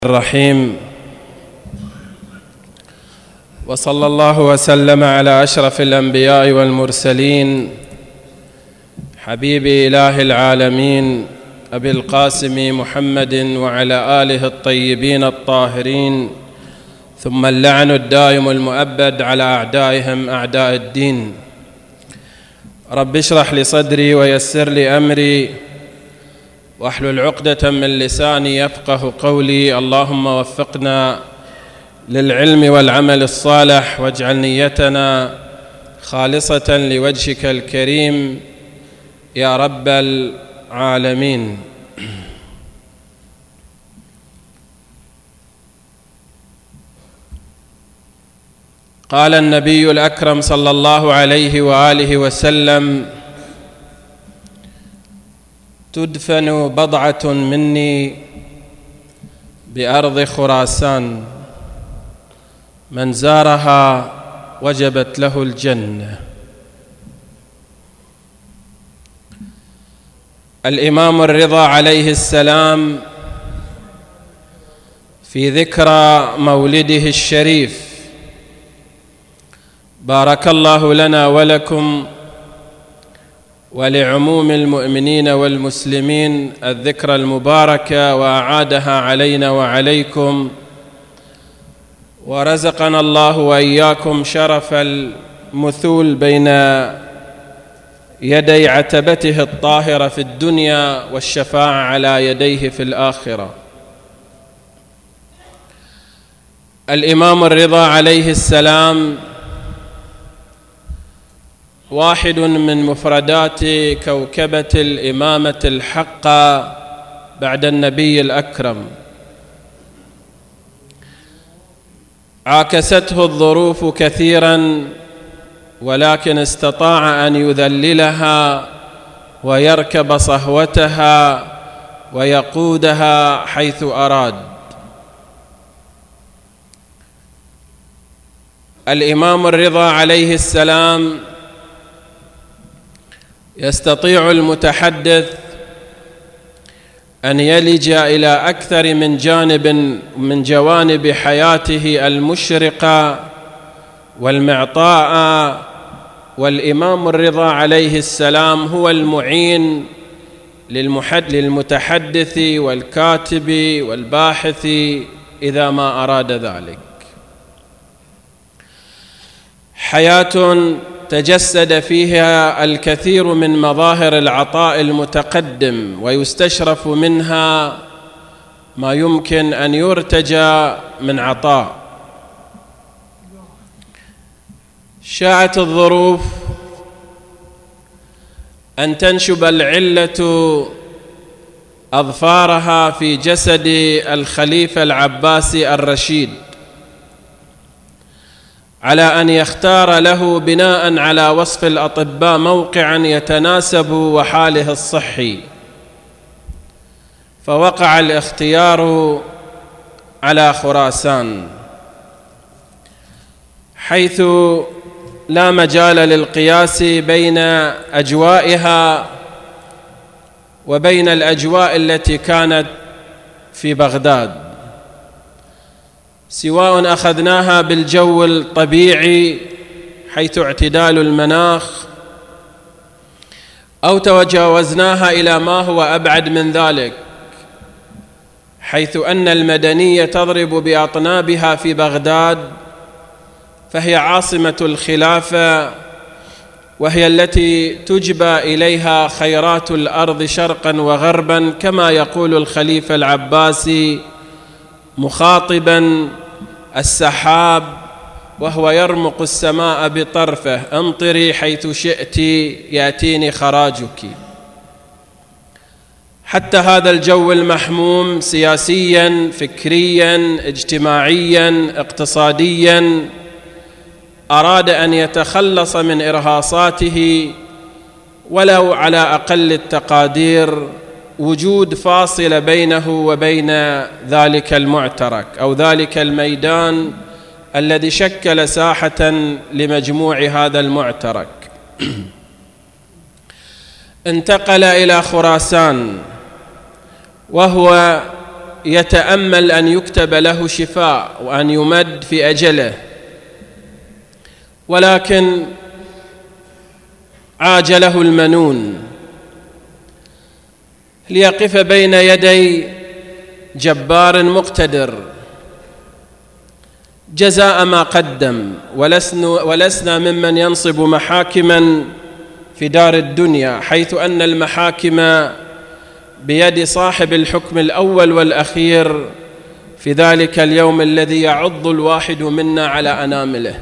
الرحيم، وصلى الله وسلم على أشرف الأنبياء والمرسلين حبيب إله العالمين أبي القاسم محمد وعلى آله الطيبين الطاهرين، ثم اللعن الدائم المؤبد على أعدائهم أعداء الدين. رب اشرح لي صدري ويسر لي أمري واحلل عقدة من لساني يفقه قولي. اللهم وفقنا للعلم والعمل الصالح، واجعل نيتنا خالصة لوجهك الكريم يا رب العالمين. قال النبي الأكرم صلى الله عليه وآله وسلم: تدفن بضعة مني بأرض خراسان، من زارها وجبت له الجنة. الإمام الرضا عليه السلام في ذكرى مولده الشريف، بارك الله لنا ولكم ولعموم المؤمنين والمسلمين الذكرى المباركة، وأعادها علينا وعليكم، ورزقنا الله وإياكم شرف المثول بين يدي عتبته الطاهرة في الدنيا، والشفاعة على يديه في الآخرة. الإمام الرضا عليه السلام واحد من مفردات كوكبة الإمامة الحقة بعد النبي الأكرم. عاكسته الظروف كثيرا، ولكن استطاع أن يذللها ويركب صهوتها ويقودها حيث أراد. الإمام الرضا عليه السلام يستطيع المتحدث أن يلج إلى أكثر من جانب من جوانب حياته المشرقة والمعطاء، والإمام الرضا عليه السلام هو المعين للمتحدث والكاتب والباحث إذا ما أراد ذلك. حياة تجسد فيها الكثير من مظاهر العطاء المتقدم، ويستشرف منها ما يمكن أن يرتجى من عطاء. شاءت الظروف أن تنشب العلة أظفارها في جسد الخليفة العباسي الرشيد، على أن يختار له بناء على وصف الأطباء موقعا يتناسب وحاله الصحي، فوقع الاختيار على خراسان، حيث لا مجال للقياس بين أجوائها وبين الأجواء التي كانت في بغداد، سواء أخذناها بالجو الطبيعي حيث اعتدال المناخ، أو تجاوزناها إلى ما هو أبعد من ذلك، حيث أن المدنية تضرب بأطنابها في بغداد، فهي عاصمة الخلافة، وهي التي تجبى إليها خيرات الأرض شرقا وغربا، كما يقول الخليفة العباسي مخاطبا السحاب وهو يرمق السماء بطرفه: امطري حيث شئت يأتيني خراجك. حتى هذا الجو المحموم سياسيا، فكريا، اجتماعيا، اقتصاديا، أراد أن يتخلص من إرهاصاته، ولو على أقل التقادير وجود فاصلة بينه وبين ذلك المعترك أو ذلك الميدان الذي شكل ساحة لمجموع هذا المعترك. انتقل إلى خراسان، وهو يتأمل أن يكتب له شفاء وأن يمد في أجله، ولكن عاجله المنون ليقف بين يدي جبار مقتدر جزاء ما قدم. ولسنا ممن ينصب محاكما في دار الدنيا، حيث أن المحاكم بيد صاحب الحكم الأول والأخير في ذلك اليوم الذي يعض الواحد منا على أنامله.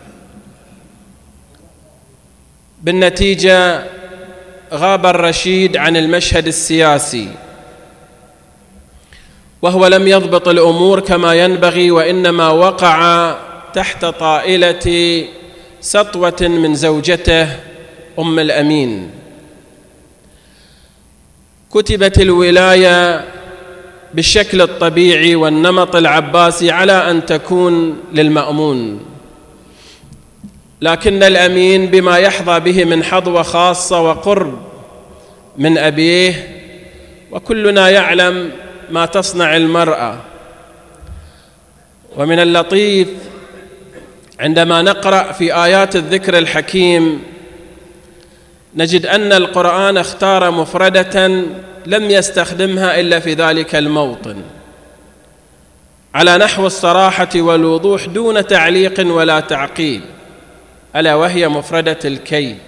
بالنتيجة غاب الرشيد عن المشهد السياسي، وهو لم يضبط الأمور كما ينبغي، وإنما وقع تحت طائلة سطوة من زوجته أم الأمين. كتبت الولاية بالشكل الطبيعي والنمط العباسي على أن تكون للمأمون، لكن الأمين بما يحظى به من حظوة خاصة وقرب من أبيه، وكلنا يعلم ما تصنع المرأة. ومن اللطيف عندما نقرأ في آيات الذكر الحكيم نجد أن القرآن اختار مفردة لم يستخدمها إلا في ذلك الموطن على نحو الصراحة والوضوح دون تعليق ولا تعقيب، ألا وهي مفردة الكيد.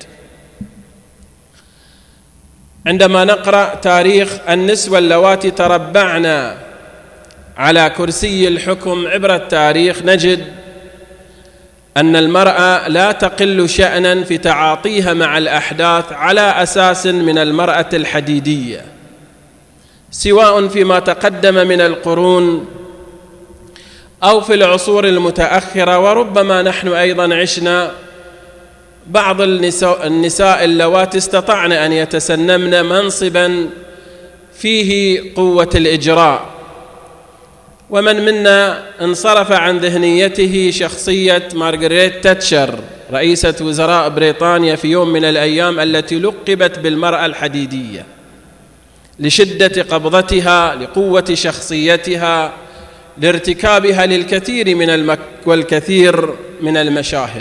عندما نقرأ تاريخ النسوة اللواتي تربعن على كرسي الحكم عبر التاريخ نجد أن المرأة لا تقل شأنا في تعاطيها مع الأحداث على أساس من المرأة الحديدية، سواء فيما تقدم من القرون أو في العصور المتأخرة. وربما نحن أيضا عشنا بعض النساء اللواتي استطعن أن يتسنمن منصبا فيه قوة الإجراء، ومن منا انصرف عن ذهنيته شخصية مارغريت تاتشر رئيسة وزراء بريطانيا في يوم من الأيام، التي لقبت بالمرأة الحديدية لشدة قبضتها، لقوة شخصيتها، لارتكابها للكثير والكثير من المشاهد.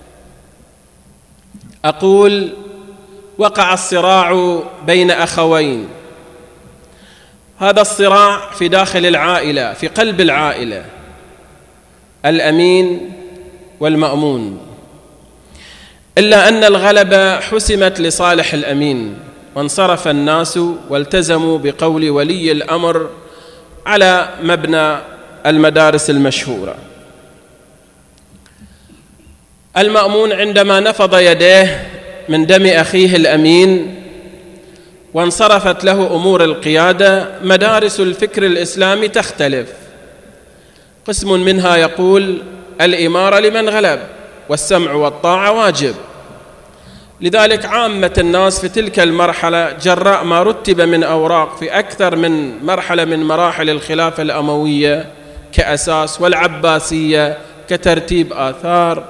أقول وقع الصراع بين أخوين، هذا الصراع في داخل العائلة، في قلب العائلة، الأمين والمأمون، إلا أن الغلبة حسمت لصالح الأمين، وانصرف الناس والتزموا بقول ولي الأمر على مبنى المدارس المشهورة. المأمون عندما نفض يديه من دم أخيه الأمين وانصرفت له أمور القيادة، مدارس الفكر الإسلامي تختلف. قسم منها يقول الإمارة لمن غلب والسمع والطاعة واجب. لذلك عامة الناس في تلك المرحلة جراء ما رتب من أوراق في أكثر من مرحلة من مراحل الخلافة الأموية كأساس، والعباسية كترتيب آثار،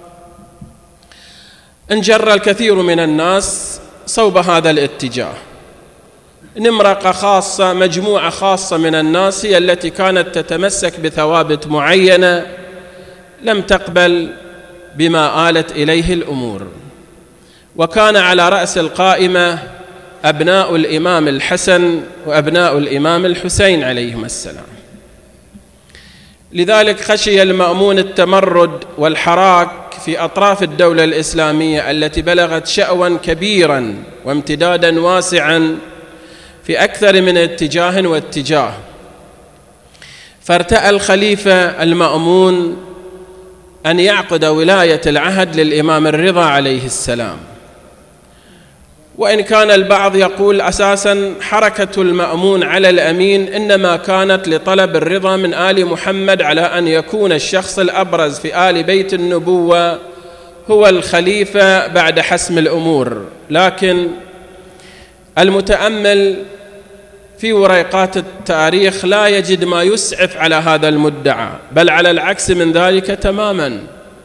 انجر الكثير من الناس صوب هذا الاتجاه. نمرقة خاصة، مجموعة خاصة من الناس هي التي كانت تتمسك بثوابت معينة لم تقبل بما آلت إليه الأمور، وكان على رأس القائمة أبناء الإمام الحسن وأبناء الإمام الحسين عليهما السلام. لذلك خشي المأمون التمرد والحراك في أطراف الدولة الإسلامية التي بلغت شأوا كبيرا وامتدادا واسعا في أكثر من اتجاه واتجاه، فارتأى الخليفة المأمون أن يعقد ولاية العهد للإمام الرضا عليه السلام. وإن كان البعض يقول أساساً حركة المأمون على الأمين إنما كانت لطلب الرضا من آل محمد على أن يكون الشخص الأبرز في آل بيت النبوة هو الخليفة بعد حسم الأمور. لكن المتأمل في وريقات التاريخ لا يجد ما يسعف على هذا المدعى، بل على العكس من ذلك تماماً.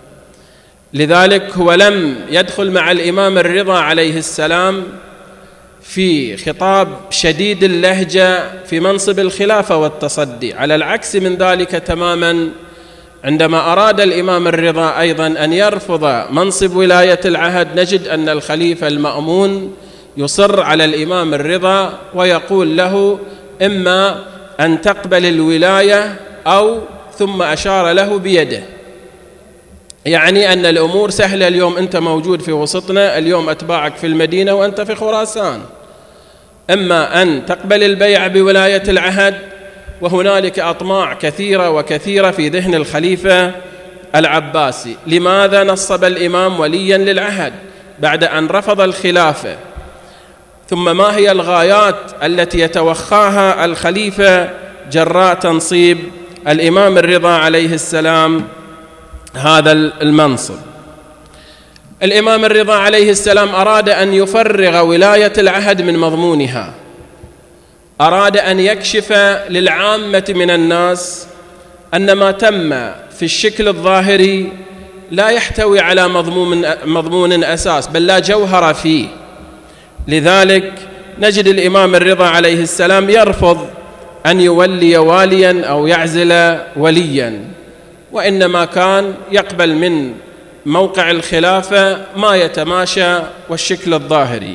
لذلك هو لم يدخل مع الإمام الرضا عليه السلام في خطاب شديد اللهجة في منصب الخلافة والتصدي، على العكس من ذلك تماما عندما أراد الإمام الرضا أيضا أن يرفض منصب ولاية العهد، نجد أن الخليفة المأمون يصر على الإمام الرضا ويقول له إما أن تقبل الولاية أو، ثم أشار له بيده، يعني أن الأمور سهلة اليوم، أنت موجود في وسطنا اليوم، أتباعك في المدينة وأنت في خراسان، إما أن تقبل البيع بولاية العهد، وهنالك أطماع كثيرة وكثيرة في ذهن الخليفة العباسي. لماذا نصب الإمام وليا للعهد بعد أن رفض الخلافة؟ ثم ما هي الغايات التي يتوخاها الخليفة جراء تنصيب الإمام الرضا عليه السلام هذا المنصب؟ الإمام الرضا عليه السلام أراد أن يفرغ ولاية العهد من مضمونها، أراد أن يكشف للعامة من الناس أن ما تم في الشكل الظاهري لا يحتوي على مضمون أساس، بل لا جوهر فيه. لذلك نجد الإمام الرضا عليه السلام يرفض أن يولي واليا أو يعزل وليا، وإنما كان يقبل من موقع الخلافة ما يتماشى والشكل الظاهري.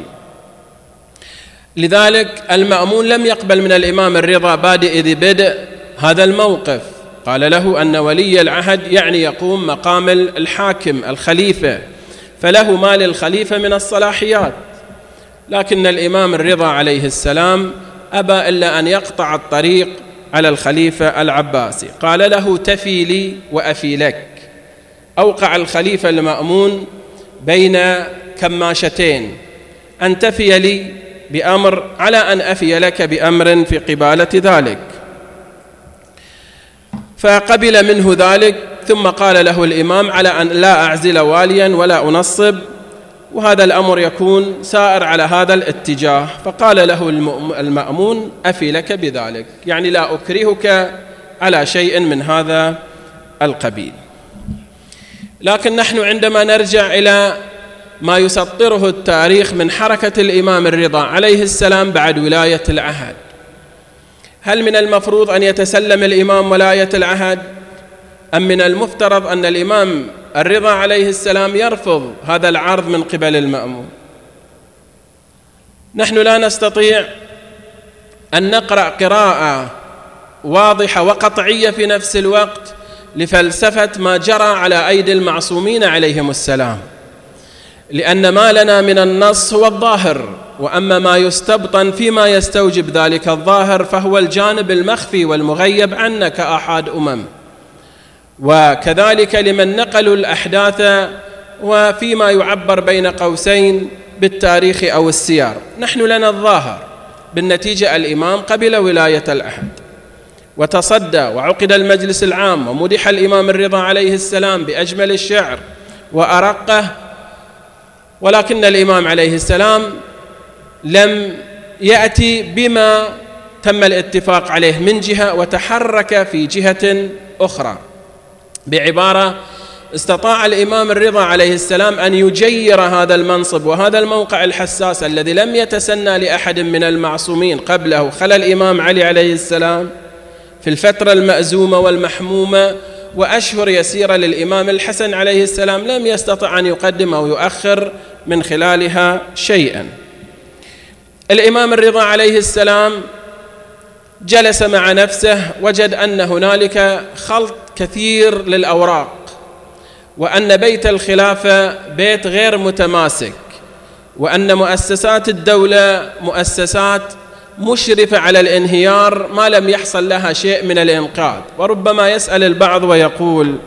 لذلك المأمون لم يقبل من الإمام الرضا بادئ ذي بدء هذا الموقف، قال له أن ولي العهد يعني يقوم مقام الحاكم الخليفة، فله ما للخليفة من الصلاحيات. لكن الإمام الرضا عليه السلام أبى إلا أن يقطع الطريق على الخليفة العباسي، قال له تفي لي وأفي لك. أوقع الخليفة المأمون بين كماشتين، أن تفي لي بأمر على أن أفي لك بأمر في قبالة ذلك، فقبل منه ذلك. ثم قال له الإمام على أن لا أعزل واليا ولا أنصب، وهذا الأمر يكون سائر على هذا الاتجاه. فقال له المأمون أفي لك بذلك، يعني لا أكرهك على شيء من هذا القبيل. لكن نحن عندما نرجع إلى ما يسطره التاريخ من حركة الإمام الرضا عليه السلام بعد ولاية العهد، هل من المفروض أن يتسلم الإمام ولاية العهد، أم من المفترض أن الإمام الرضا عليه السلام يرفض هذا العرض من قبل المأمون؟ نحن لا نستطيع أن نقرأ قراءة واضحة وقطعية في نفس الوقت لفلسفة ما جرى على أيدي المعصومين عليهم السلام، لأن ما لنا من النص هو الظاهر، وأما ما يستبطن فيما يستوجب ذلك الظاهر فهو الجانب المخفي والمغيب عنا كأحد أمم. وكذلك لمن نقلوا الأحداث وفيما يعبر بين قوسين بالتاريخ أو السير، نحن لنا الظاهر. بالنتيجة الإمام قبل ولاية العهد وتصدى، وعقد المجلس العام، ومدح الإمام الرضا عليه السلام بأجمل الشعر وأرقه، ولكن الإمام عليه السلام لم يأتي بما تم الاتفاق عليه من جهة وتحرك في جهة أخرى. بعبارة، استطاع الإمام الرضا عليه السلام أن يجير هذا المنصب وهذا الموقع الحساس الذي لم يتسنى لأحد من المعصومين قبله، خلى الإمام علي عليه السلام في الفترة المأزومة والمحمومة، وأشهر يسيرة للإمام الحسن عليه السلام لم يستطع أن يقدم أو يؤخر من خلالها شيئا. الإمام الرضا عليه السلام جلس مع نفسه، وجد أن هنالك خلط كثير للأوراق، وأن بيت الخلافة بيت غير متماسك، وأن مؤسسات الدولة مؤسسات مشرفة على الانهيار ما لم يحصل لها شيء من الإنقاذ. وربما يسأل البعض ويقول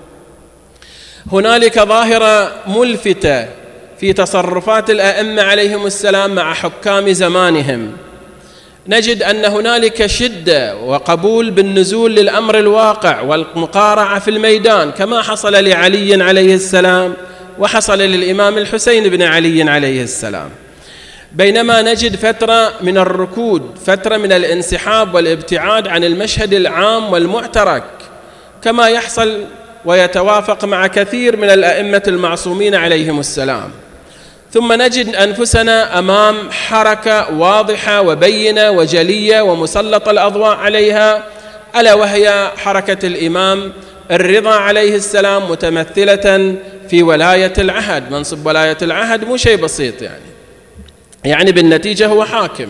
هنالك ظاهرة ملفتة في تصرفات الأئمة عليهم السلام مع حكام زمانهم، نجد أن هنالك شدة وقبول بالنزول للأمر الواقع والمقارعة في الميدان، كما حصل لعلي عليه السلام وحصل للإمام الحسين بن علي عليه السلام، بينما نجد فترة من الركود، فترة من الانسحاب والابتعاد عن المشهد العام والمعترك، كما يحصل ويتوافق مع كثير من الأئمة المعصومين عليهم السلام. ثم نجد أنفسنا أمام حركة واضحة وبينة وجلية ومسلط الأضواء عليها، ألا وهي حركة الإمام الرضا عليه السلام، متمثلة في ولاية العهد. منصب ولاية العهد مو شيء بسيط، يعني بالنتيجة هو حاكم.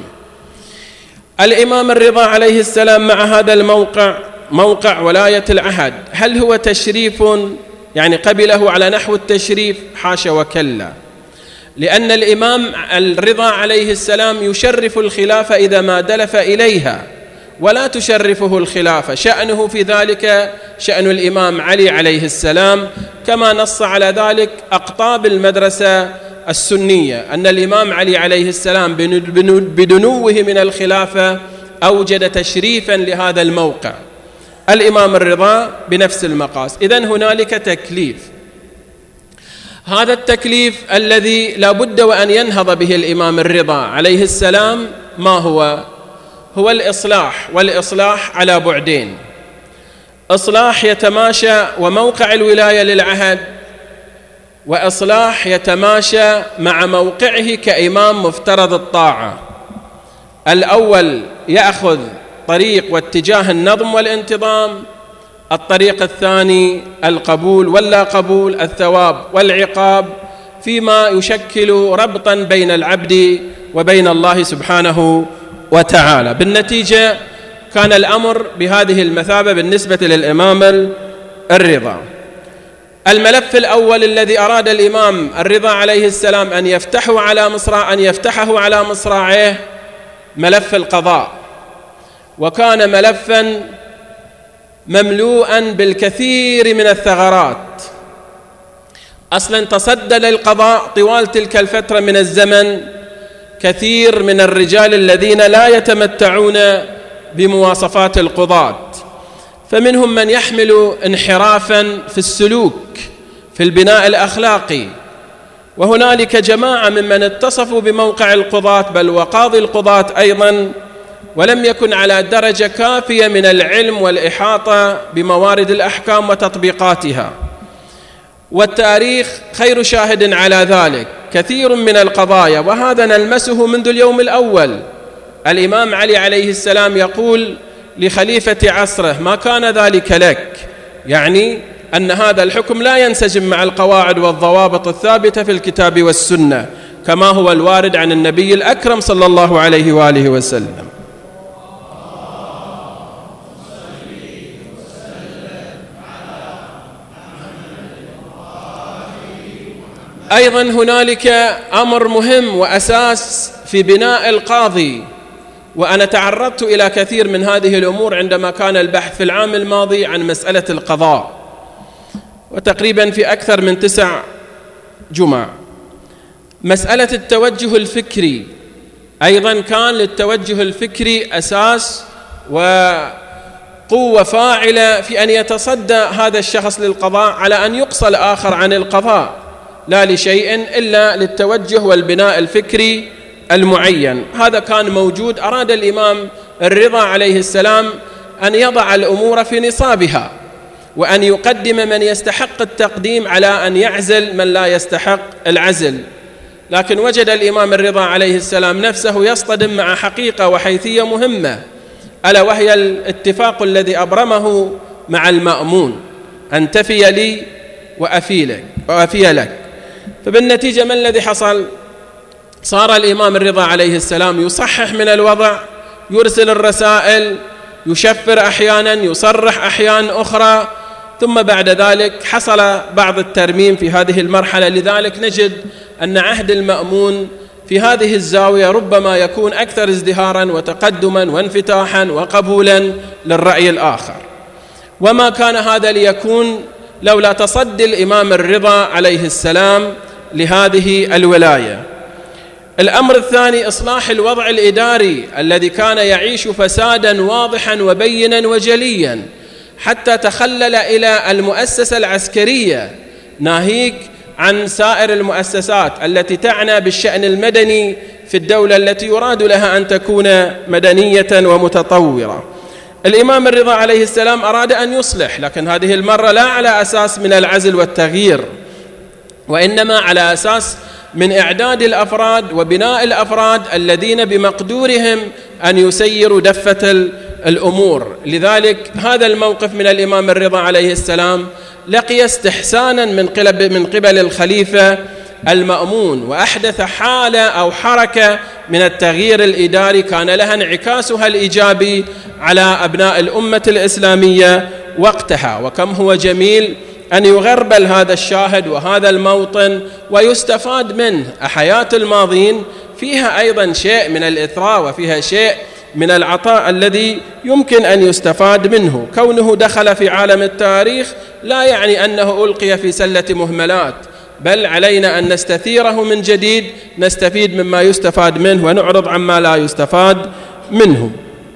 الإمام الرضا عليه السلام مع هذا الموقع، موقع ولاية العهد، هل هو تشريف يعني قبله على نحو التشريف؟ حاشا وكلا، لأن الإمام الرضا عليه السلام يشرف الخلافة إذا ما دلف إليها، ولا تشرفه الخلافة. شأنه في ذلك شأن الإمام علي عليه السلام، كما نص على ذلك أقطاب المدرسة السنية، أن الإمام علي عليه السلام بدنوه من الخلافة أوجد تشريفا لهذا الموقع. الإمام الرضا بنفس المقاس. إذن هنالك تكليف. هذا التكليف الذي لا بد وأن ينهض به الإمام الرضا عليه السلام ما هو؟ هو الإصلاح، والإصلاح على بعدين: إصلاح يتماشى وموقع الولاية للعهد، وإصلاح يتماشى مع موقعه كإمام مفترض الطاعة. الأول يأخذ طريق واتجاه النظم والانتظام، الطريق الثاني القبول واللا قبول، الثواب والعقاب، فيما يشكل ربطا بين العبد وبين الله سبحانه وتعالى. بالنتيجة كان الأمر بهذه المثابة بالنسبة للإمام الرضا. الملف الأول الذي أراد الإمام الرضا عليه السلام أن يفتحه على مصراعيه ملف القضاء، وكان ملفا مملوءا بالكثير من الثغرات. أصلا تصدى للقضاء طوال تلك الفترة من الزمن كثير من الرجال الذين لا يتمتعون بمواصفات القضاة، فمنهم من يحمل انحرافا في السلوك في البناء الأخلاقي، وهنالك جماعة ممن اتصفوا بموقع القضاة بل وقاضي القضاة أيضا، ولم يكن على درجة كافية من العلم والإحاطة بموارد الأحكام وتطبيقاتها. والتاريخ خير شاهد على ذلك. كثير من القضايا، وهذا نلمسه منذ اليوم الأول، الإمام علي عليه السلام يقول لخليفة عصره: ما كان ذلك لك، يعني أن هذا الحكم لا ينسجم مع القواعد والضوابط الثابتة في الكتاب والسنة، كما هو الوارد عن النبي الأكرم صلى الله عليه وآله وسلم. أيضا هنالك أمر مهم وأساس في بناء القاضي، وأنا تعرضت إلى كثير من هذه الأمور عندما كان البحث في العام الماضي عن مسألة القضاء، وتقريبا في أكثر من 9 جمع. مسألة التوجه الفكري أيضا كان للتوجه الفكري أساس وقوة فاعلة في أن يتصدى هذا الشخص للقضاء على أن يقصى الآخر عن القضاء، لا لشيء إلا للتوجه والبناء الفكري المعين. هذا كان موجود. أراد الإمام الرضا عليه السلام أن يضع الأمور في نصابها، وأن يقدم من يستحق التقديم على أن يعزل من لا يستحق العزل. لكن وجد الإمام الرضا عليه السلام نفسه يصطدم مع حقيقة وحيثية مهمة، ألا وهي الاتفاق الذي أبرمه مع المأمون: أن تفي لي وأفي لك. فبالنتيجة ما الذي حصل؟ صار الإمام الرضا عليه السلام يصحح من الوضع، يرسل الرسائل، يشفر أحيانا، يصرح أحيانا أخرى، ثم بعد ذلك حصل بعض الترميم في هذه المرحلة. لذلك نجد أن عهد المأمون في هذه الزاوية ربما يكون أكثر ازدهارا وتقدما وانفتاحا وقبولا للرأي الآخر، وما كان هذا ليكون لولا تصدي الإمام الرضا عليه السلام لهذه الولاية. الأمر الثاني: إصلاح الوضع الإداري الذي كان يعيش فسادا واضحا وبينا وجليا، حتى تخلل إلى المؤسسة العسكرية، ناهيك عن سائر المؤسسات التي تعنى بالشأن المدني في الدولة التي يراد لها أن تكون مدنية ومتطورة. الإمام الرضا عليه السلام أراد أن يصلح، لكن هذه المرة لا على أساس من العزل والتغيير، وإنما على أساس من إعداد الأفراد وبناء الأفراد الذين بمقدورهم أن يسيروا دفة الأمور. لذلك هذا الموقف من الإمام الرضا عليه السلام لقي استحسانا من قبل الخليفة المأمون، وأحدث حالة أو حركة من التغيير الإداري كان لها انعكاسها الإيجابي على أبناء الأمة الإسلامية وقتها. وكم هو جميل أن يغربل هذا الشاهد وهذا الموطن ويستفاد منه. حياة الماضين فيها أيضا شيء من الإثراء وفيها شيء من العطاء الذي يمكن أن يستفاد منه. كونه دخل في عالم التاريخ لا يعني أنه ألقي في سلة مهملات، بل علينا أن نستثيره من جديد، نستفيد مما يستفاد منه ونعرض عما لا يستفاد منه.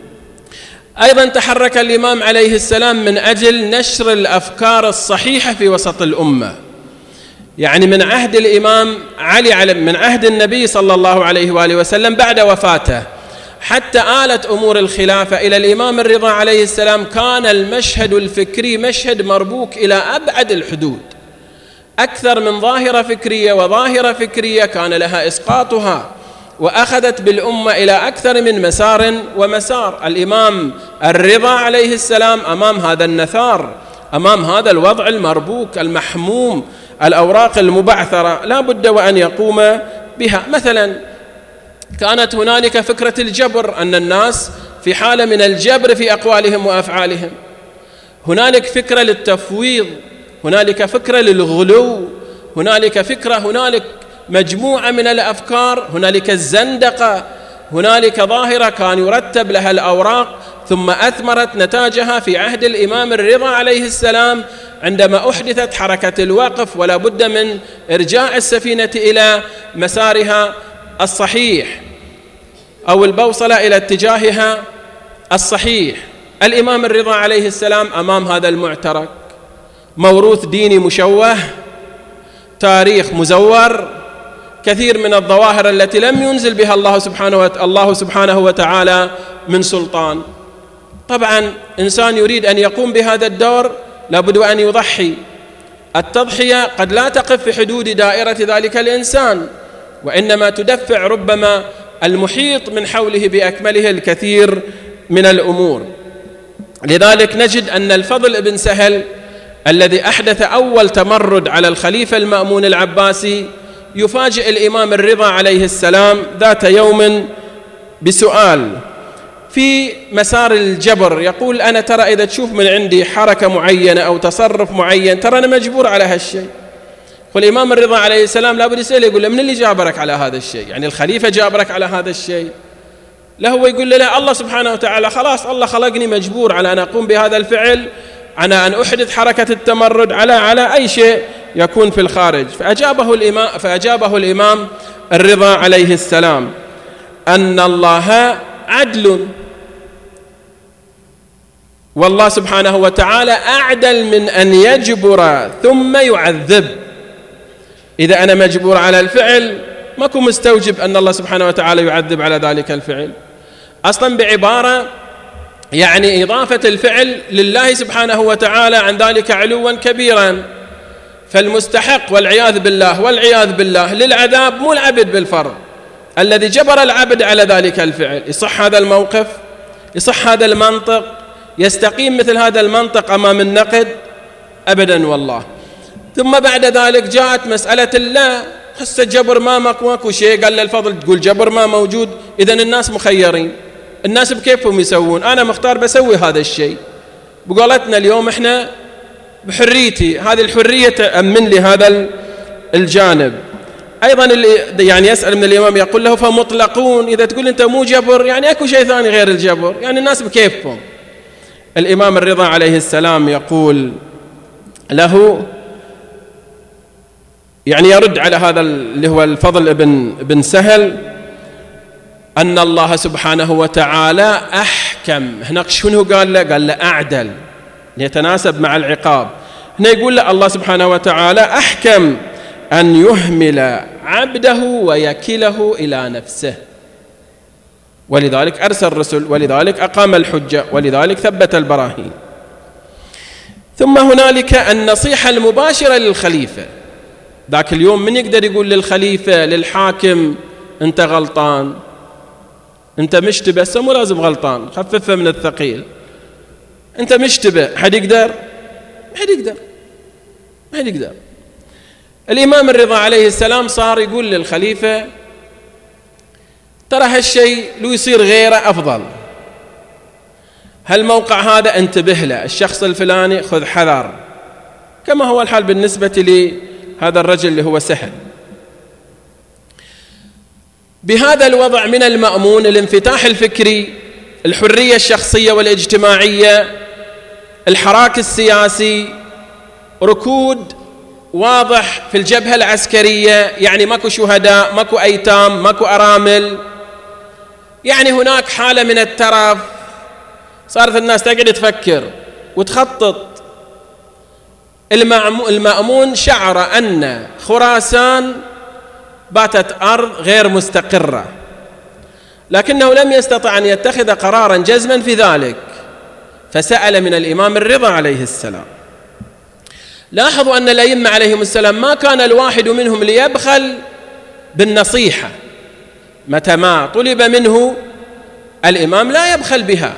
أيضا تحرك الإمام عليه السلام من أجل نشر الأفكار الصحيحة في وسط الأمة. يعني من عهد الإمام علي من عهد النبي صلى الله عليه وآله وسلم بعد وفاته حتى آلت أمور الخلافة إلى الإمام الرضا عليه السلام، كان المشهد الفكري مشهد مربوك إلى أبعد الحدود. أكثر من ظاهرة فكرية وظاهرة فكرية كان لها إسقاطها، وأخذت بالأمة إلى أكثر من مسار ومسار. الإمام الرضا عليه السلام أمام هذا النثار، أمام هذا الوضع المربوك المحموم، الأوراق المبعثرة، لا بد وأن يقوم بها. مثلا كانت هنالك فكرة الجبر، أن الناس في حالة من الجبر في أقوالهم وأفعالهم. هنالك فكرة للتفويض، هنالك فكرة للغلو، هنالك مجموعة من الأفكار، هنالك الزندقة، هنالك ظاهرة كان يرتب لها الأوراق ثم أثمرت نتاجها في عهد الإمام الرضا عليه السلام عندما أحدثت حركة الوقف، ولا بد من إرجاع السفينة إلى مسارها الصحيح أو البوصلة إلى اتجاهها الصحيح. الإمام الرضا عليه السلام أمام هذا المعترك، موروث ديني مشوه، تاريخ مزور، كثير من الظواهر التي لم ينزل بها الله سبحانه وتعالى من سلطان. طبعا إنسان يريد أن يقوم بهذا الدور لابد أن يضحي. التضحية قد لا تقف في حدود دائرة ذلك الإنسان، وإنما تدفع ربما المحيط من حوله بأكمله الكثير من الأمور. لذلك نجد أن الفضل بن سهل الذي أحدث أول تمرد على الخليفة المأمون العباسي يفاجئ الإمام الرضا عليه السلام ذات يوم بسؤال في مسار الجبر. يقول: أنا ترى إذا تشوف من عندي حركة معينة أو تصرف معين ترى أنا مجبور على هالشيء. والإمام الرضا عليه السلام لابد يسأله، يقول له: من اللي جابرك على هذا الشيء؟ يعني الخليفة جابرك على هذا الشيء؟ لا، هو يقول له: لا، الله سبحانه وتعالى خلاص، الله خلقني مجبور على أن أقوم بهذا الفعل، على أن أحدث حركة التمرد على أي شيء يكون في الخارج. فأجابه الإمام الرضا عليه السلام أن الله عدل، والله سبحانه وتعالى أعدل من أن يجبر ثم يعذب. إذا أنا مجبور على الفعل ما كنت مستوجب أن الله سبحانه وتعالى يعذب على ذلك الفعل. أصلا بعبارة يعني إضافة الفعل لله سبحانه وتعالى عن ذلك علوا كبيرا، فالمستحق والعياذ بالله للعذاب مو العبد بالفرض الذي جبر العبد على ذلك الفعل. يصح هذا الموقف؟ يصح هذا المنطق؟ يستقيم مثل هذا المنطق أمام النقد؟ أبدا والله. ثم بعد ذلك جاءت مسألة الله، هسه جبر ماكو شيء، قال الفضل تقول جبر ما موجود، إذن الناس مخيرين، الناس بكيفهم يسوون، أنا مختار بسوي هذا الشيء. بقولتنا اليوم إحنا بحريتي، هذه الحرية تأمن لي هذا الجانب. أيضا اللي يعني يسأل من الإمام يقول له: فمطلقون، إذا تقول أنت مو جبر يعني أكو شيء ثاني غير الجبر، يعني الناس بكيفهم. الإمام الرضا عليه السلام يقول له، يعني يرد على هذا اللي هو الفضل بن سهل، أن الله سبحانه وتعالى أحكم. هنا شنو قال له؟ قال له أعدل، يتناسب مع العقاب. هنا يقول له الله سبحانه وتعالى أحكم أن يهمل عبده ويكله إلى نفسه، ولذلك أرسل الرسل، ولذلك أقام الحجة، ولذلك ثبت البراهين. ثم هنالك النصيحة المباشرة للخليفة ذاك اليوم من يقدر يقول للخليفة للحاكم أنت غلطان، أنت مشتبه، بس مو لازم غلطان، خففه من الثقيل، أنت مشتبه، حد يقدر؟ ما حد يقدر. الإمام الرضا عليه السلام صار يقول للخليفة ترى هالشيء لو يصير غيره أفضل، هالموقع هذا انتبه له، الشخص الفلاني خذ حذر، كما هو الحال بالنسبة لهذا الرجل اللي هو سهل. بهذا الوضع من المأمون الانفتاح الفكري، الحرية الشخصية والاجتماعية، الحراك السياسي، ركود واضح في الجبهة العسكرية، يعني ماكو شهداء، ماكو أيتام، ماكو أرامل، يعني هناك حالة من الترف. صارت الناس تقعد تفكر وتخطط. المأمون شعر أن خراسان باتت أرض غير مستقرة، لكنه لم يستطع أن يتخذ قرارا جزما في ذلك، فسأل من الإمام الرضا عليه السلام. لاحظوا أن الأئمة عليهم السلام ما كان الواحد منهم ليبخل بالنصيحة، متى ما طلب منه الإمام لا يبخل بها.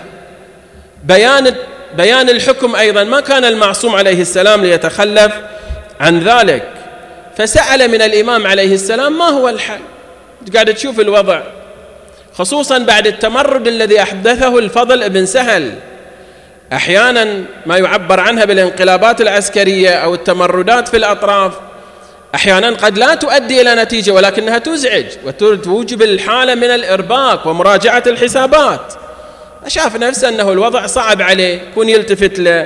بيان الحكم أيضا ما كان المعصوم عليه السلام ليتخلف عن ذلك، فسأل من الإمام عليه السلام ما هو الحل. قاعد تشوف الوضع، خصوصا بعد التمرد الذي أحدثه الفضل بن سهل، أحيانا ما يعبر عنها بالانقلابات العسكرية أو التمردات في الأطراف، أحيانا قد لا تؤدي إلى نتيجة ولكنها تزعج وتوجب الحالة من الإرباك ومراجعة الحسابات. شاف نفسه أنه الوضع صعب عليه، يكون يلتفت له،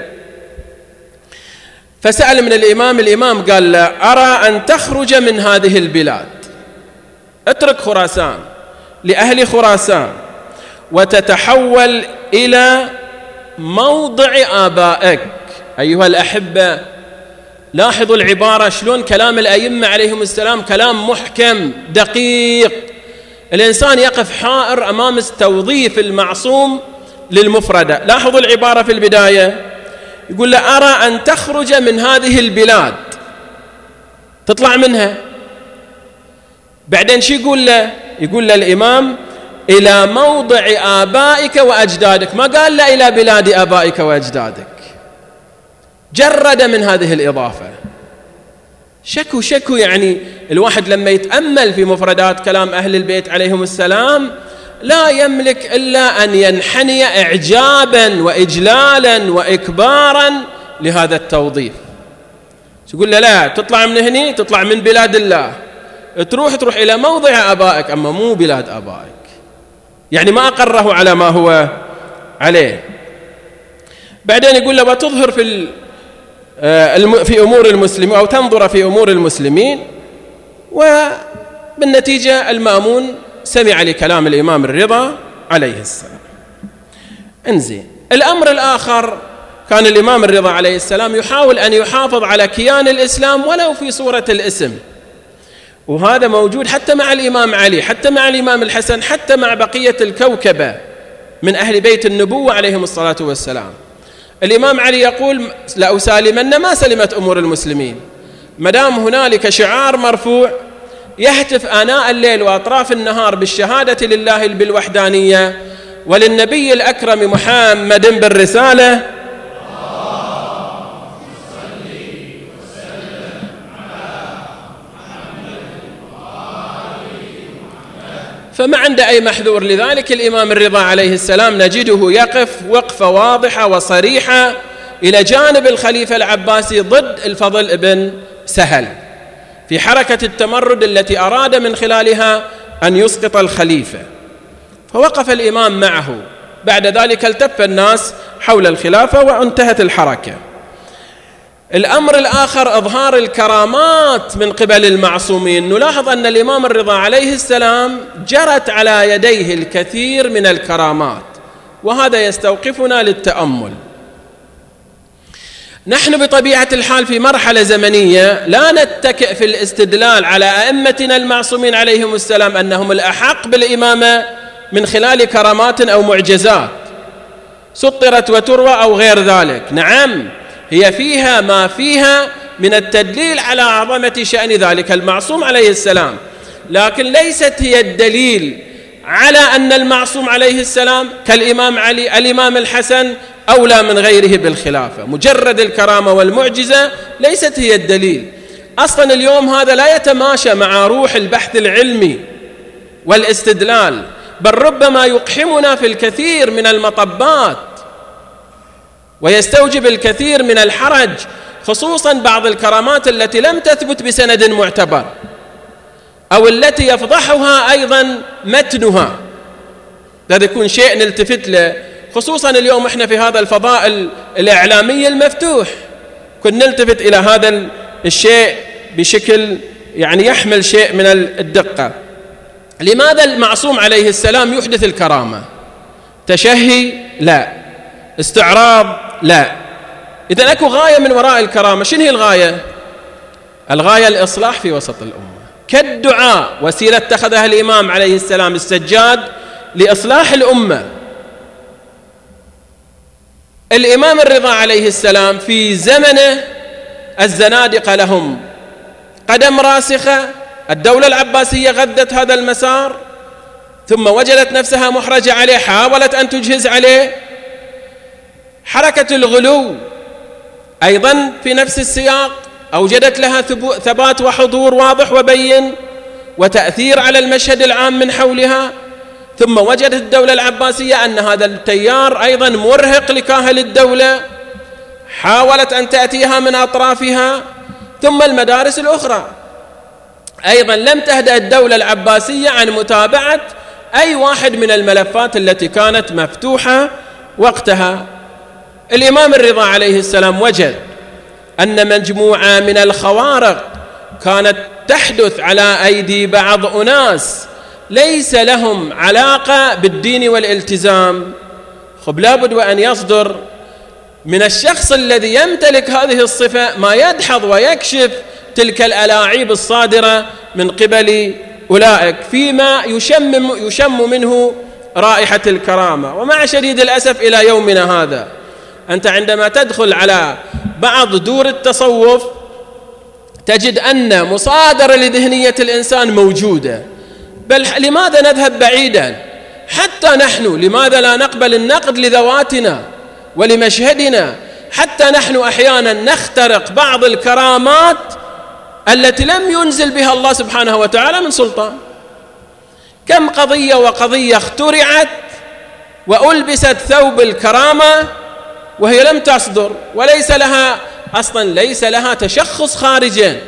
فسأل من الإمام قال له أرى أن تخرج من هذه البلاد، اترك خراسان لأهل خراسان وتتحول إلى موضع آبائك. أيها الأحبة، لاحظوا العبارة، شلون كلام الأئمة عليهم السلام كلام محكم دقيق، الإنسان يقف حائر أمام توظيف المعصوم للمفردة. لاحظوا العبارة في البداية، يقول له أرى أن تخرج من هذه البلاد، تطلع منها. بعدين شو يقول له؟ يقول له الإمام إلى موضع آبائك وأجدادك، ما قال له إلى بلاد آبائك وأجدادك، جرد من هذه الإضافة. شكو يعني الواحد لما يتأمل في مفردات كلام أهل البيت عليهم السلام لا يملك إلا أن ينحني إعجابا وإجلالا وإكبارا لهذا التوظيف. يقول له لا، تطلع من هني، تطلع من بلاد الله، تروح إلى موضع آبائك، أما مو بلاد آبائك. يعني ما أقره على ما هو عليه. بعدين يقول له وتظهر في أمور المسلمين أو تنظر في أمور المسلمين. وبالنتيجة المأمون سمع لكلام الإمام الرضا عليه السلام. انزين، الأمر الآخر، كان الإمام الرضا عليه السلام يحاول أن يحافظ على كيان الإسلام ولو في صورة الاسم، وهذا موجود حتى مع الإمام علي، حتى مع الإمام الحسن، حتى مع بقية الكوكبة من أهل بيت النبوة عليهم الصلاة والسلام. الإمام علي يقول لأسالمن ما سلمت أمور المسلمين، مدام هنالك شعار مرفوع يهتف آناء الليل وأطراف النهار بالشهادة لله بالوحدانية وللنبي الأكرم محمد بالرسالة، فما عنده أي محذور. لذلك الإمام الرضا عليه السلام نجده يقف وقفة واضحة وصريحة إلى جانب الخليفة العباسي ضد الفضل بن سهل في حركة التمرد التي أراد من خلالها أن يسقط الخليفة، فوقف الإمام معه. بعد ذلك التف الناس حول الخلافة وانتهت الحركة. الأمر الآخر إظهار الكرامات من قبل المعصومين. نلاحظ أن الإمام الرضا عليه السلام جرت على يديه الكثير من الكرامات، وهذا يستوقفنا للتأمل. نحن بطبيعة الحال في مرحلة زمنية لا نتكئ في الاستدلال على أئمتنا المعصومين عليهم السلام أنهم الأحق بالإمامة من خلال كرامات أو معجزات سطرت وتروى أو غير ذلك. نعم، هي فيها ما فيها من التدليل على عظمة شأن ذلك المعصوم عليه السلام، لكن ليست هي الدليل على أن المعصوم عليه السلام كالإمام علي الإمام الحسن أولى من غيره بالخلافة. مجرد الكرامة والمعجزة ليست هي الدليل. أصلا اليوم هذا لا يتماشى مع روح البحث العلمي والاستدلال، بل ربما يقحمنا في الكثير من المطبات ويستوجب الكثير من الحرج، خصوصا بعض الكرامات التي لم تثبت بسند معتبر أو التي يفضحها أيضا متنها. هذا يكون شيء نلتفت له، خصوصا اليوم احنا في هذا الفضاء الإعلامي المفتوح كنا نلتفت إلى هذا الشيء بشكل يعني يحمل شيء من الدقة. لماذا المعصوم عليه السلام يحدث الكرامة؟ تشهي؟ لا. استعراض؟ لا. إذن أكو غاية من وراء الكرامة. شنو هي الغاية؟ الغاية الإصلاح في وسط الأمة، كالدعاء، وسيلة اتخذها الإمام عليه السلام السجاد لإصلاح الأمة. الإمام الرضا عليه السلام في زمنه الزنادقة لهم قدم راسخة، الدولة العباسية غذت هذا المسار، ثم وجدت نفسها محرجة عليه، حاولت أن تجهز عليه. حركة الغلو أيضا في نفس السياق أوجدت لها ثبات وحضور واضح وبين وتأثير على المشهد العام من حولها. ثم وجدت الدولة العباسية أن هذا التيار أيضا مرهق لكاهل الدولة، حاولت أن تأتيها من أطرافها. ثم المدارس الأخرى أيضا لم تهدأ الدولة العباسية عن متابعة أي واحد من الملفات التي كانت مفتوحة وقتها. الإمام الرضا عليه السلام وجد أن مجموعة من الخوارق كانت تحدث على أيدي بعض أناس ليس لهم علاقة بالدين والالتزام. خب لابد وأن يصدر من الشخص الذي يمتلك هذه الصفة ما يدحض ويكشف تلك الألاعيب الصادرة من قبل أولئك فيما يشم منه رائحة الكرامة. ومع شديد الأسف إلى يومنا هذا أنت عندما تدخل على بعض دور التصوف تجد أن مصادرة لذهنية الإنسان موجودة. بل لماذا نذهب بعيدا؟ حتى نحن لماذا لا نقبل النقد لذواتنا ولمشهدنا؟ حتى نحن أحيانا نخترق بعض الكرامات التي لم ينزل بها الله سبحانه وتعالى من سلطان. كم قضية وقضية اخترعت وألبست ثوب الكرامة وهي لم تصدر، وليس لها أصلا ليس لها تشخص خارجا،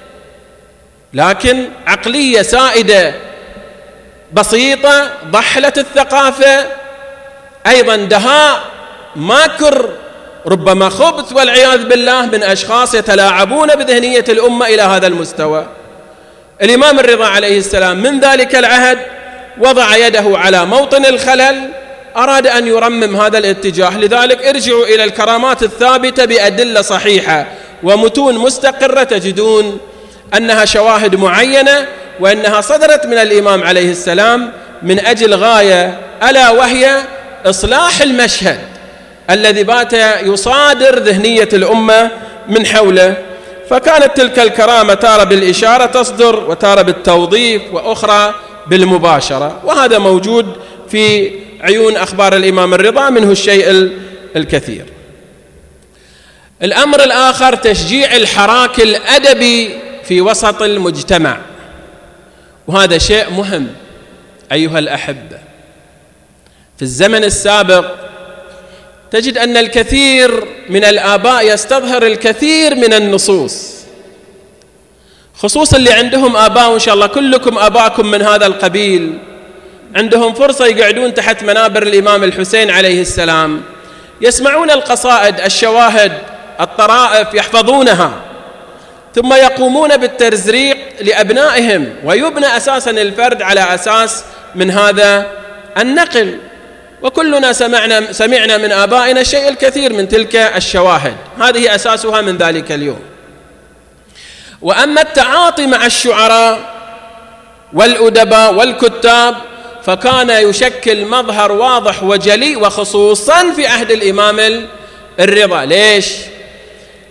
لكن عقلية سائدة بسيطة ضحلت الثقافة، أيضا دهاء ماكر ربما خبث والعياذ بالله من أشخاص يتلاعبون بذهنية الأمة إلى هذا المستوى. الإمام الرضا عليه السلام من ذلك العهد وضع يده على موطن الخلل، أراد أن يرمم هذا الاتجاه. لذلك ارجعوا إلى الكرامات الثابتة بأدلة صحيحة ومتون مستقرة تجدون أنها شواهد معينة وأنها صدرت من الإمام عليه السلام من أجل غاية، ألا وهي إصلاح المشهد الذي بات يصادر ذهنية الأمة من حوله. فكانت تلك الكرامة تارة بالإشارة تصدر، وتارة بالتوظيف، وأخرى بالمباشرة، وهذا موجود في عيون أخبار الإمام الرضا منه الشيء الكثير. الأمر الآخر تشجيع الحراك الأدبي في وسط المجتمع، وهذا شيء مهم أيها الأحبة. في الزمن السابق تجد أن الكثير من الآباء يستظهر الكثير من النصوص، خصوصا اللي عندهم آباء، وإن شاء الله كلكم آباءكم من هذا القبيل، عندهم فرصة يقعدون تحت منابر الإمام الحسين عليه السلام، يسمعون القصائد، الشواهد، الطرائف، يحفظونها، ثم يقومون بالترزريق لأبنائهم، ويبنى أساسا الفرد على أساس من هذا النقل. وكلنا سمعنا من آبائنا الشيء الكثير من تلك الشواهد، هذه أساسها من ذلك اليوم. وأما التعاطي مع الشعراء والأدباء والكتاب فكان يشكل مظهر واضح وجلي، وخصوصا في عهد الإمام الرضا. ليش؟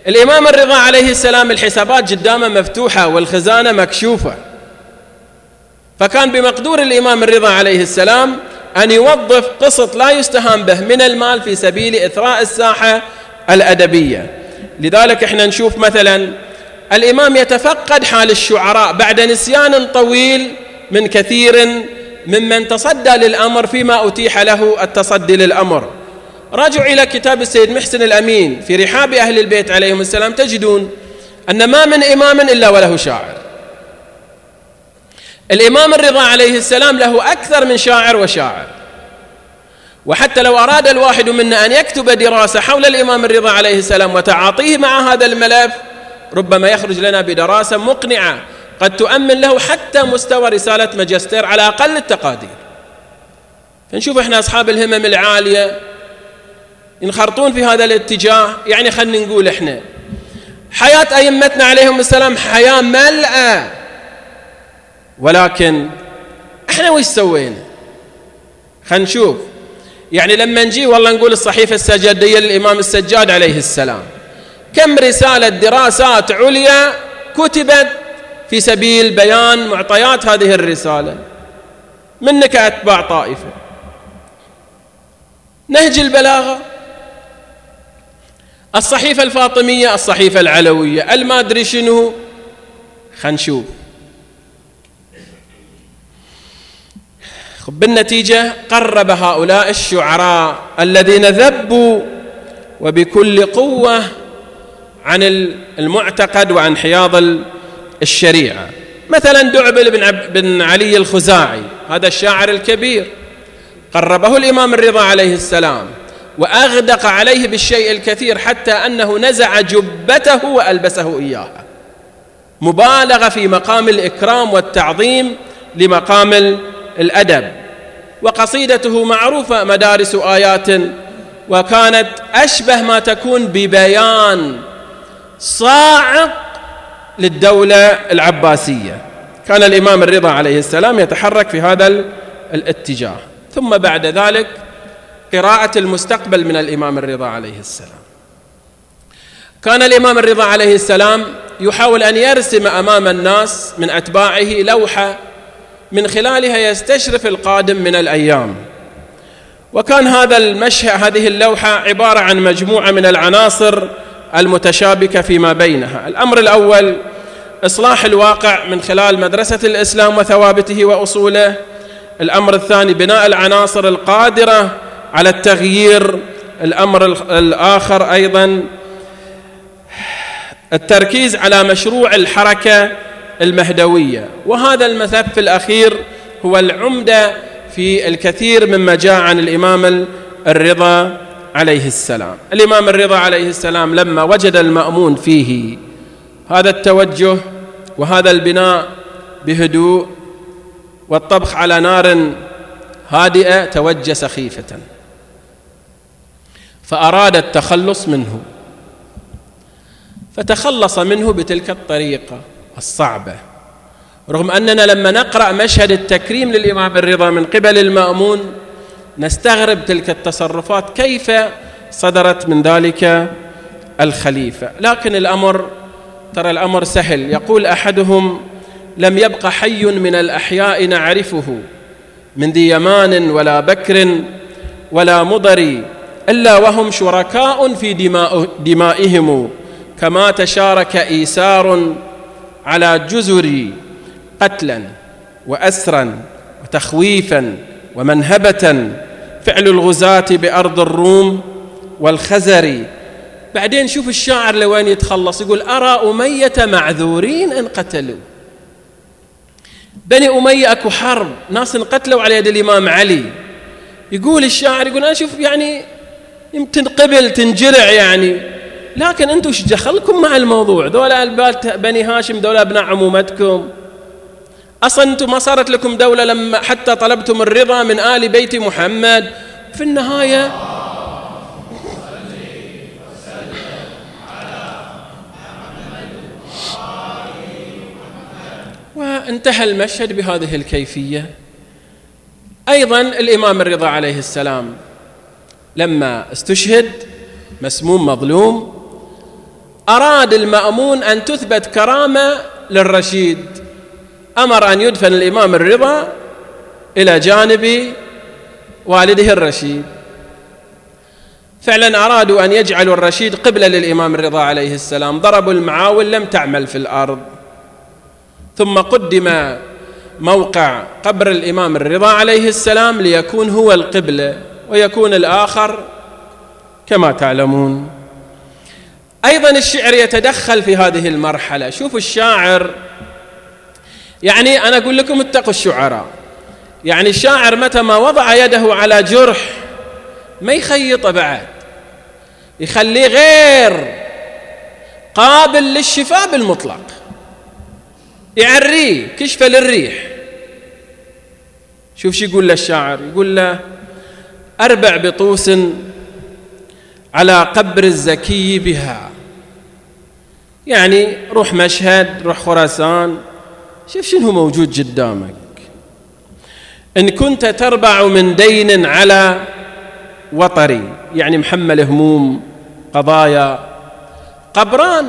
الإمام الرضا عليه السلام الحسابات قدامه مفتوحة والخزانة مكشوفة، فكان بمقدور الإمام الرضا عليه السلام أن يوظف قسط لا يستهان به من المال في سبيل إثراء الساحة الأدبية. لذلك احنا نشوف مثلا الإمام يتفقد حال الشعراء بعد نسيان طويل من كثير ممن تصدى للأمر فيما أتيح له التصدي للأمر. راجعوا إلى كتاب السيد محسن الأمين في رحاب أهل البيت عليهم السلام، تجدون أن ما من إمام إلا وله شاعر. الإمام الرضا عليه السلام له أكثر من شاعر وشاعر، وحتى لو أراد الواحد منا أن يكتب دراسة حول الإمام الرضا عليه السلام وتعاطيه مع هذا الملف، ربما يخرج لنا بدراسة مقنعة قد تؤمن له حتى مستوى رسالة ماجستير على أقل التقادير. فنشوف إحنا أصحاب الهمم العالية ينخرطون في هذا الاتجاه. يعني خلنا نقول إحنا حياة أئمتنا عليهم السلام حياة ملأة، ولكن إحنا وش سوينا؟ خلنا نشوف. يعني لما نجي والله نقول الصحيفة السجادية للإمام السجاد عليه السلام، كم رسالة دراسات عليا كتبت في سبيل بيان معطيات هذه الرسالة منك كأتباع طائفة. نهج البلاغة، الصحيفة الفاطمية، الصحيفة العلوية، المادري شنو. خلنا نشوف. بالنتيجة قرب هؤلاء الشعراء الذين ذبوا وبكل قوة عن المعتقد وعن حياض الشريعة. مثلا دعبل بن علي الخزاعي، هذا الشاعر الكبير، قربه الإمام الرضا عليه السلام وأغدق عليه بالشيء الكثير حتى أنه نزع جبته وألبسه إياها، مبالغة في مقام الإكرام والتعظيم لمقام الأدب. وقصيدته معروفة مدارس آيات، وكانت أشبه ما تكون ببيان صاعق للدولة العباسية. كان الإمام الرضا عليه السلام يتحرك في هذا الاتجاه. ثم بعد ذلك قراءة المستقبل من الإمام الرضا عليه السلام. كان الإمام الرضا عليه السلام يحاول أن يرسم أمام الناس من أتباعه لوحة من خلالها يستشرف القادم من الأيام. وكان هذا المشهد، هذه اللوحة، عبارة عن مجموعة من العناصر المتشابكة فيما بينها. الأمر الأول إصلاح الواقع من خلال مدرسة الإسلام وثوابته وأصوله. الأمر الثاني بناء العناصر القادرة على التغيير. الأمر الآخر أيضا التركيز على مشروع الحركة المهدوية. وهذا الملف الأخير هو العمدة في الكثير مما جاء عن الإمام الرضا عليه السلام. الإمام الرضا عليه السلام لما وجد المأمون فيه هذا التوجه وهذا البناء بهدوء والطبخ على نار هادئة، توجس خيفة فأراد التخلص منه، فتخلص منه بتلك الطريقة الصعبة. رغم أننا لما نقرأ مشهد التكريم للإمام الرضا من قبل المأمون نستغرب تلك التصرفات كيف صدرت من ذلك الخليفة. لكن الأمر سهل. يقول أحدهم: لم يبق حي من الأحياء نعرفه من ذي يمان ولا بكر ولا مضر إلا وهم شركاء في دمائهم، كما تشارك إيسار على جزر قتلا وأسرا وتخويفا ومنهبة، فعل الغزاة بأرض الروم والخزر. بعدين شوف الشاعر لوين يتخلص، يقول: أرى أمية معذورين إن قتلوا. بني أمية أكو حرب، ناس انقتلوا على يد الإمام علي. يقول الشاعر، يقول: أنا شوف يعني يمكن قبل تنجرع يعني، لكن أنتم ايش دخلكم مع الموضوع؟ ذولا بني هاشم، ذولا أبناء عمومتكم. أصلا أنتم ما صارت لكم دولة لما حتى طلبتم الرضا من آل بيت محمد. في النهاية وانتهى المشهد بهذه الكيفية. أيضا الإمام الرضا عليه السلام لما استشهد مسموم مظلوم، أراد المأمون أن تثبت كرامة للرشيد، أمر أن يدفن الإمام الرضا إلى جانب والده الرشيد. فعلا أرادوا أن يجعلوا الرشيد قبلة للإمام الرضا عليه السلام، ضربوا المعاول لم تعمل في الأرض، ثم قدم موقع قبر الإمام الرضا عليه السلام ليكون هو القبلة ويكون الآخر كما تعلمون. أيضا الشعر يتدخل في هذه المرحلة. شوفوا الشاعر، يعني أنا أقول لكم اتقوا الشعراء، يعني الشاعر متى ما وضع يده على جرح ما يخيطه بعد، يخليه غير قابل للشفاء بالمطلق، يعريه كشفه للريح. شوف شو يقول له الشاعر، يقول له: أربع بطوس على قبر الزكي بها، يعني روح مشهد، روح خراسان، شوف شنو موجود قدامك. إن كنت تربع من دين على وطري، يعني محمل هموم قضايا، قبران،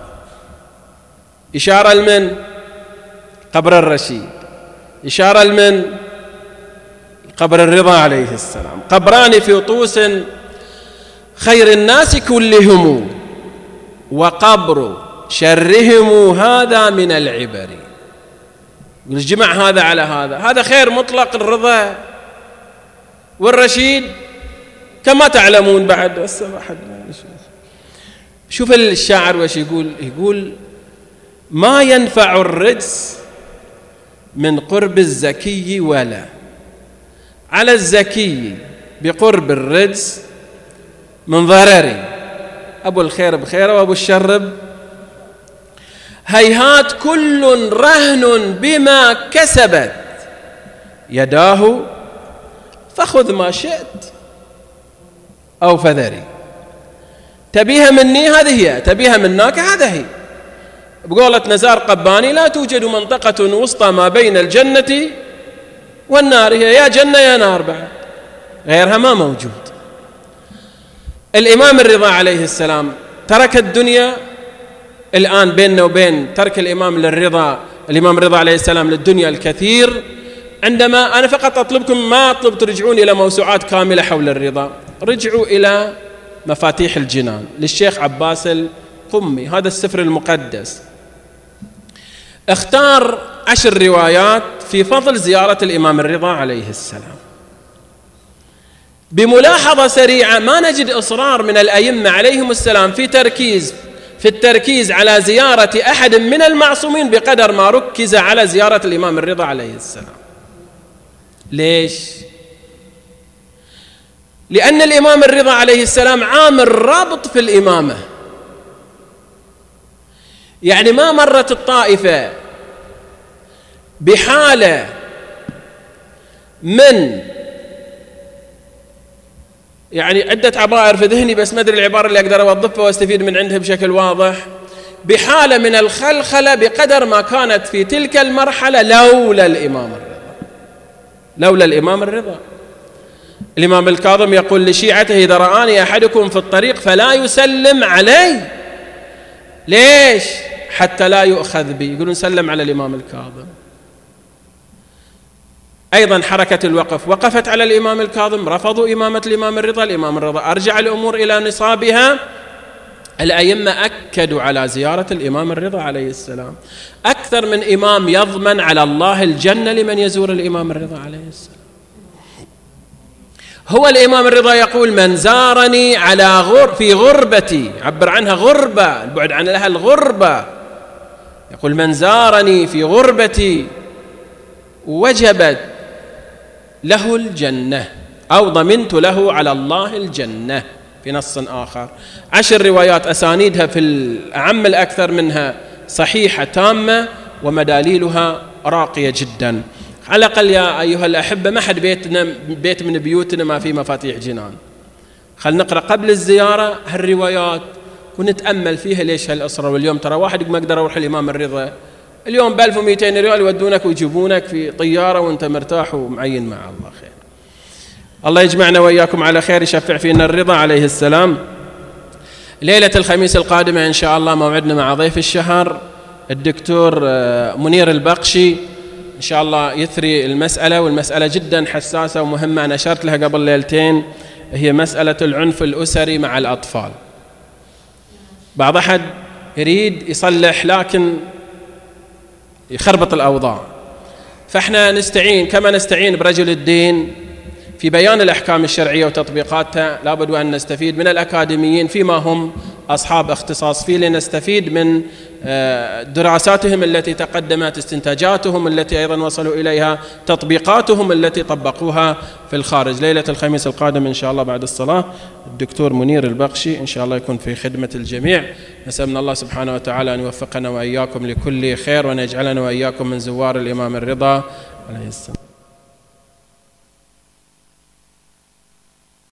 إشارة لمن؟ قبر الرشيد، إشارة لمن؟ قبر الرضا عليه السلام. قبران في طوس خير الناس كلهم، وقبر شرهم هذا من العبر. الجمع هذا على هذا، هذا خير مطلق الرضا، والرشيد كما تعلمون بعد. بس شوف الشاعر وش يقول، يقول: ما ينفع الرجس من قرب الزكي، ولا على الزكي بقرب الرجس من ضرري. أبو الخير بخيره وأبو الشر هيهات، كل رهن بما كسبت يداه، فخذ ما شئت أو فذري. تبيها مني هذه هي، تبيها منك هذا هي. بقولة نزار قباني: لا توجد منطقة وسطى ما بين الجنة والنار، هي يا جنة يا نار، بعد غيرها ما موجود. الإمام الرضا عليه السلام ترك الدنيا، الآن بيننا وبين ترك الإمام الرضا عليه السلام للدنيا الكثير. عندما أنا فقط أطلبكم، ما أطلب ترجعون إلى موسوعات كاملة حول الرضا، رجعوا إلى مفاتيح الجنان للشيخ عباس القمي، هذا السفر المقدس. اختار 10 روايات في فضل زيارة الإمام الرضا عليه السلام. بملاحظة سريعة، ما نجد إصرار من الأئمة عليهم السلام في التركيز على زيارة أحد من المعصومين بقدر ما ركز على زيارة الإمام الرضا عليه السلام. ليش؟ لأن الإمام الرضا عليه السلام عامل رابط في الإمامة، يعني ما مرت الطائفة بحالة من، يعني عدة عبائر في ذهني بس ما أدري العبارة اللي أقدر أوظفها واستفيد من عندها بشكل واضح، بحالة من الخلخلة بقدر ما كانت في تلك المرحلة لولا الإمام الرضا. الإمام الكاظم يقول لشيعته: إذا رآني أحدكم في الطريق فلا يسلم علي. ليش؟ حتى لا يؤخذ بي. يقولون سلم على الإمام الكاظم. أيضا حركة الوقف، وقفت على الإمام الكاظم، رفضوا إمامة الإمام الرضا أرجع الأمور إلى نصابها. الأئمة أكدوا على زيارة الإمام الرضا عليه السلام. أكثر من إمام يضمن على الله الجنة لمن يزور الإمام الرضا عليه السلام. هو الإمام الرضا يقول: من زارني في غربتي، عبر عنها غربة، البعد عن الأهل غربة، يقول: من زارني في غربتي وجبت له الجنة، أو ضمنت له على الله الجنة، في نص آخر. 10 روايات أسانيدها في الأعم الأكثر منها صحيحة تامة، ومداليلها راقية جدا. على الأقل يا أيها الأحبة، ما حد بيت من بيوتنا ما في مفاتيح جنان. خل نقرأ قبل الزيارة هالروايات ونتأمل فيها ليش هالأسرة. واليوم ترى واحد ما أقدر أروح الإمام الرضا اليوم ب1200 ريال يودونك ويجيبونك في طيارة وانت مرتاح ومعين مع الله خير. الله يجمعنا وإياكم على خير، يشفع فينا الرضا عليه السلام. ليلة الخميس القادمة إن شاء الله موعدنا مع ضيف الشهر الدكتور منير البقشي، إن شاء الله يثري المسألة، والمسألة جدا حساسة ومهمة، أنا أشرت لها قبل ليلتين، هي مسألة العنف الأسري مع الأطفال. بعض أحد يريد يصلح لكن يخربط الأوضاع، فإحنا نستعين كما نستعين برجل الدين في بيان الأحكام الشرعية وتطبيقاتها، لابد وأن نستفيد من الأكاديميين فيما هم أصحاب اختصاص فيه، لنستفيد من دراساتهم التي تقدمت، استنتاجاتهم التي أيضا وصلوا إليها، تطبيقاتهم التي طبقوها في الخارج. ليلة الخميس القادم إن شاء الله بعد الصلاة الدكتور منير البقشي إن شاء الله يكون في خدمة الجميع. نسأل من الله سبحانه وتعالى أن يوفقنا وإياكم لكل خير، وأن يجعلنا وإياكم من زوار الإمام الرضا عليه السلام.